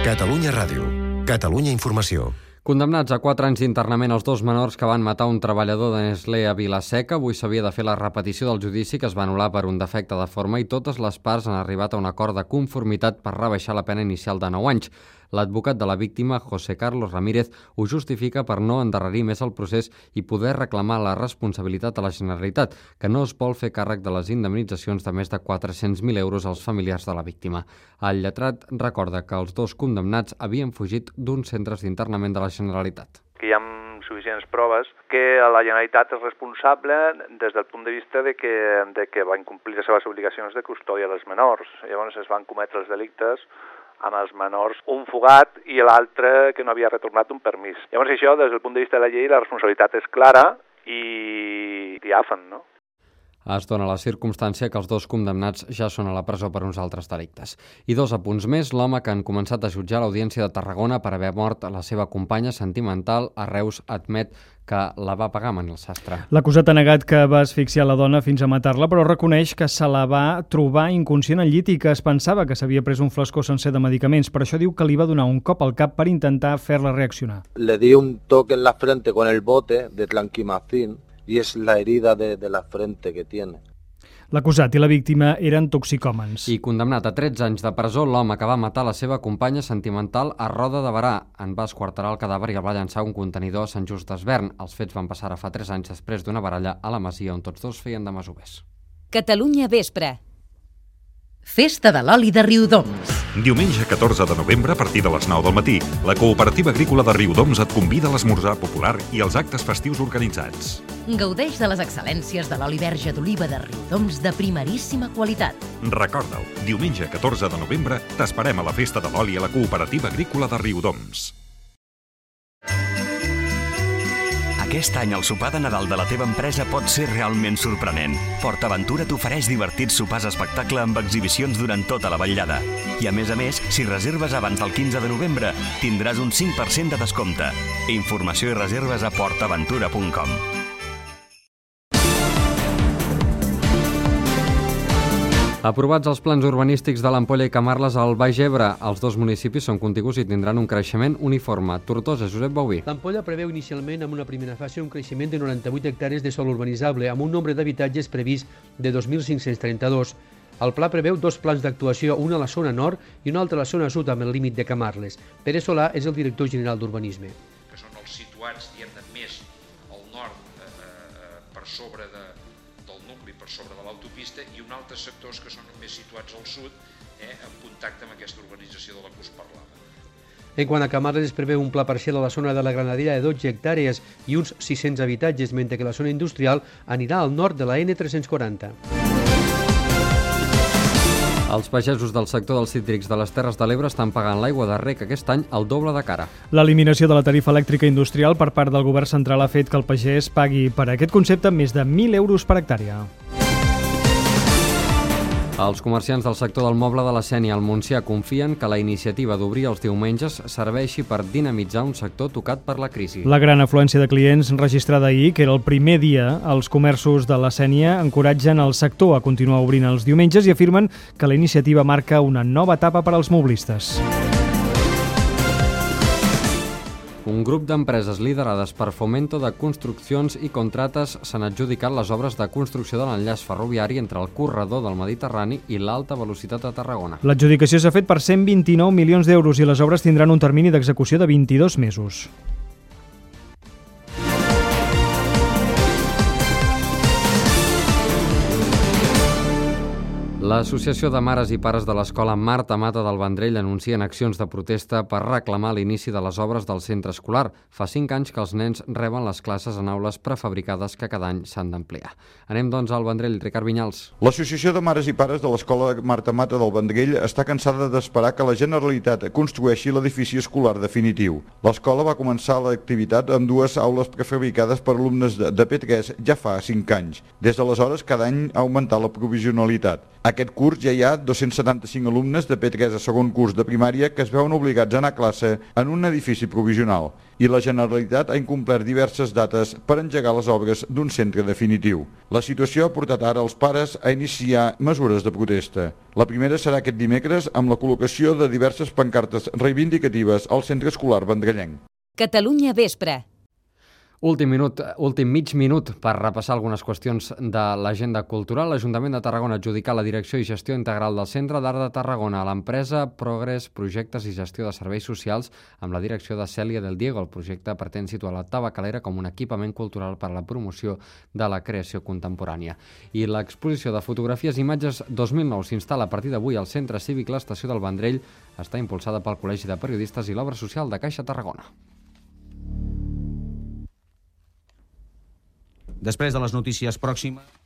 Catalunya Ràdio. Catalunya Informació. Condemnats a 4 anys d'internament els 2 menors que van matar un treballador de Nestlé a Vila-seca, avui s'havia de fer la repetició del judici que es va anul·lar per un defecte de forma i totes les parts han arribat a un acord de conformitat per rebaixar la pena inicial de 9 anys. L'advocat de la víctima, José Carlos Ramírez, ho justifica per no endarrerir més el procés i poder reclamar la responsabilitat a la Generalitat, que no es vol fer càrrec de les indemnitzacions de més de 400.000 euros als familiars de la víctima. El lletrat recorda que els 2 condemnats havien fugit d'uns centres d'internament de la Generalitat. Que hi ha suficients proves que la Generalitat és responsable des del punt de vista de que va incomplir les seves obligacions de custòdia dels menors. Llavors es van cometre els delictes amb els menors, un fugat i l'altre que no havia retornat un permís. Llavors això, des del punt de vista de la llei, la responsabilitat és clara i diàfan, no? Es dona la circumstància que els 2 condemnats ja són a la presó per uns altres delictes. I 2 apunts més, l'home que han començat a jutjar a l'Audiència de Tarragona per haver mort la seva companya sentimental a Reus admet que la va pagar Manel Sastre. L'acusat ha negat que va asfixiar la dona fins a matar-la, però reconeix que se la va trobar inconscient al llit i que es pensava que s'havia pres un flascó sencer de medicaments. Per això diu que li va donar un cop al cap per intentar fer-la reaccionar. Le di un toque en la frente con el bote de Tranquimacin y es la herida de la frente que tiene. L'acusat i la víctima eren toxicòmens. I condemnat a 13 anys de presó, l'home que va matar la seva companya sentimental a Roda de Berà. En va esquarterar el cadàver i el va llançar a un contenidor a Sant Just d'Esvern. Els fets van passar fa 3 anys després d'una baralla a la masia on tots 2 feien de masovers. Catalunya Vespre. Festa de l'oli de Riudoms. Diumenge 14 de novembre, a partir de les 9 del matí, la Cooperativa Agrícola de Riudoms et convida a l'esmorzar popular i als actes festius organitzats. Gaudeix de les excel·lències de l'oli verge d'oliva de Riudoms de primeríssima qualitat. Recorda-ho, diumenge 14 de novembre t'esperem a la Festa de l'Oli a la Cooperativa Agrícola de Riudoms. Aquest any el sopar de Nadal de la teva empresa pot ser realment sorprenent. PortAventura t'ofereix divertits sopars espectacle amb exhibicions durant tota la vetllada. I a més, si reserves abans del 15 de novembre, tindràs un 5% de descompte. Informació i reserves a portaventura.com. Aprovats els plans urbanístics de l'Ampolla i Camarles al Baix Ebre. Els 2 municipis són contigus i tindran un creixement uniforme. Tortosa, Josep Bauví. L'Ampolla preveu inicialment en una primera fase un creixement de 98 hectàrees de sòl urbanitzable amb un nombre d'habitatges previst de 2.532. El pla preveu 2 plans d'actuació, un a la zona nord i un altre a la zona sud amb el límit de Camarles. Pere Solà és el director general d'Urbanisme. Que són els situats, diguem-ne, més al nord per sobre del nucli, per sobre de l'autopista, i uns altres sectors que són més situats al sud, en contacte amb aquesta urbanització de la que us parlava. En quant a Camarles, es preveu un pla parcial a la zona de la Granadella de 12 hectàrees i uns 600 habitatges, mentre que la zona industrial anirà al nord de la N340. Els pagesos del sector dels cítrics de les Terres de l'Ebre estan pagant l'aigua de rec aquest any el doble de cara. L'eliminació de la tarifa elèctrica industrial per part del govern central ha fet que el pagès pagui per aquest concepte més de 1.000 euros per hectàrea. Els comerciants del sector del moble de la Sénia al Montsià confien que la iniciativa d'obrir els diumenges serveixi per dinamitzar un sector tocat per la crisi. La gran afluència de clients registrada ahir, que era el primer dia, els comerços de la Sénia encoratgen el sector a continuar obrint els diumenges i afirmen que la iniciativa marca una nova etapa per als moblistes. Un grup d'empreses liderades per Fomento de Construccions i Contrates s'han adjudicat les obres de construcció de l'enllaç ferroviari entre el corredor del Mediterrani i l'alta velocitat a Tarragona. L'adjudicació s'ha fet per 129 milions d'euros i les obres tindran un termini d'execució de 22 mesos. L'Associació de Mares i Pares de l'Escola Marta Mata del Vendrell anuncien accions de protesta per reclamar l'inici de les obres del centre escolar. Fa 5 anys que els nens reben les classes en aules prefabricades que cada any s'han d'ampliar. Anem, doncs, al Vendrell. Ricard Vinyals. L'Associació de Mares i Pares de l'Escola Marta Mata del Vendrell està cansada d'esperar que la Generalitat construeixi l'edifici escolar definitiu. L'escola va començar l'activitat amb 2 aules prefabricades per alumnes de P3 ja fa 5 anys. Des d'aleshores, cada any ha augmentat la provisionalitat. aquest curs ja hi ha 275 alumnes de P3 a segon curs de primària que es veuen obligats a anar a classe en un edifici provisional i la Generalitat ha incomplert diverses dates per engegar les obres d'un centre definitiu. La situació ha portat ara els pares a iniciar mesures de protesta. La primera serà aquest dimecres amb la col·locació de diverses pancartes reivindicatives al centre escolar vendrellenc. Catalunya Vespre. Últim mig minut per repassar algunes qüestions de l'agenda cultural. L'Ajuntament de Tarragona ha adjudicat la direcció i gestió integral del Centre d'Art de Tarragona a l'empresa Progress Projectes i Gestió de Serveis Socials amb la direcció de Cèlia del Diego. El projecte pretén situar la Tabacalera com un equipament cultural per a la promoció de la creació contemporània. I l'exposició de fotografies i imatges 2009 s'instal·la a partir d'avui al Centre Cívic l'Estació del Vendrell. Està impulsada pel Col·legi de Periodistes i l'Obra Social de Caixa Tarragona. Després de les notícies pròximes...